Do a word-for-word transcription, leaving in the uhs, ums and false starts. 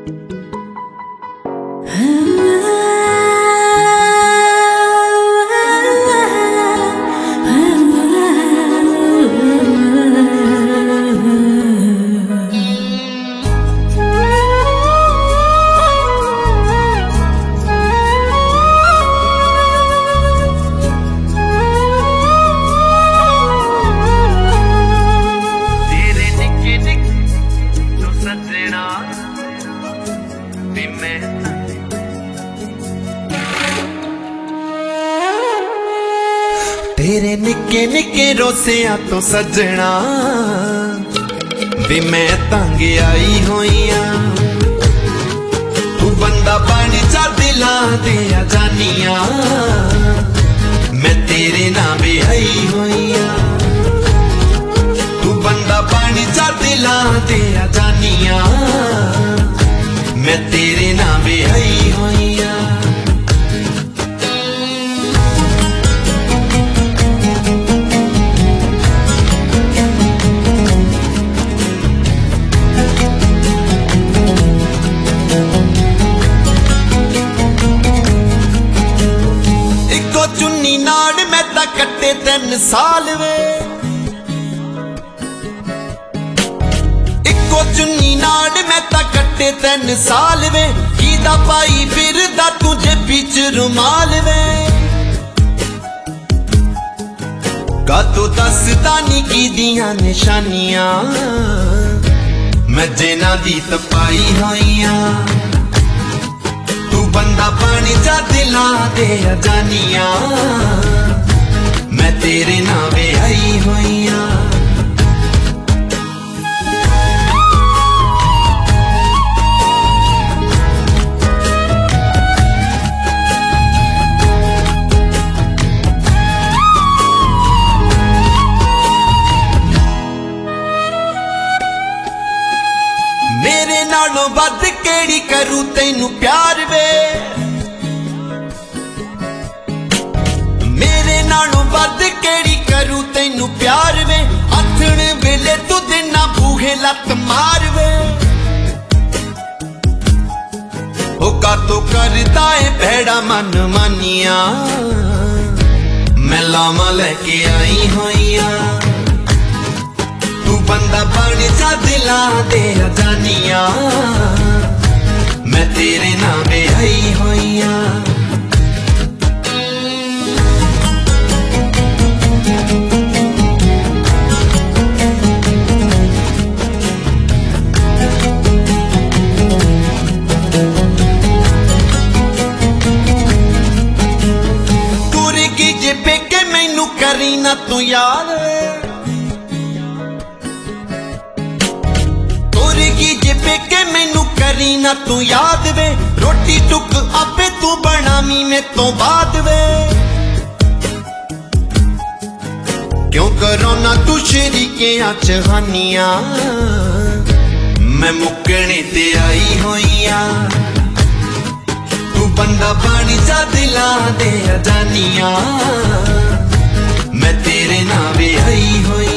तेरे निके निके रोसिया तो सजना भी मैं तंग आई होइया। तू बंदा पानी चा दिला दिया जानिया, मैं तेरे ना भी आई होइया। तू बंदा पानी चा दिला दिया जानिया, मैं तेरे ना भी आई होइया। चुन्नी नाड़ मैं ता कट्टे तीन साल वे, इको चुन्नी नाड़ मैं ता कट्टे तीन साल वे। कीदा पाई फिरदा तुझे बीच रुमाल वे, का तो दसदा नी की दियां निशानियां, मैं जेना दी तपाई होइया। तू बंदा पानी चा दिला दे जानिया, मैं तेरे नावे आई होइया। मेरे नालों बद केड़ी करूं तैनू प्यार वे, मेरे नालों बद केड़ी करूं तैनू प्यार वे। आथण वेले तू दिना बूहे लत मार वे, ओ का तो करदा है भैड़ा मन मानिया, मैं लामा लेके आई होइया। तू बंदा पानी चा दिला दे जानिया, मैं तेरे नावे आई होइया। तुरी की जे पेके मैनू करी ना तू याद, की जे पेके मैनू करी ना तू याद वे। रोटी टुक आपे तू बनावी में तो बाद वे, क्यों करो ना तू शरीके चहानिया, मैं मुकने ते आई होइया। तू बंदा पानी चा दिला दे जानिया, मैं तेरे नावे आई होइया।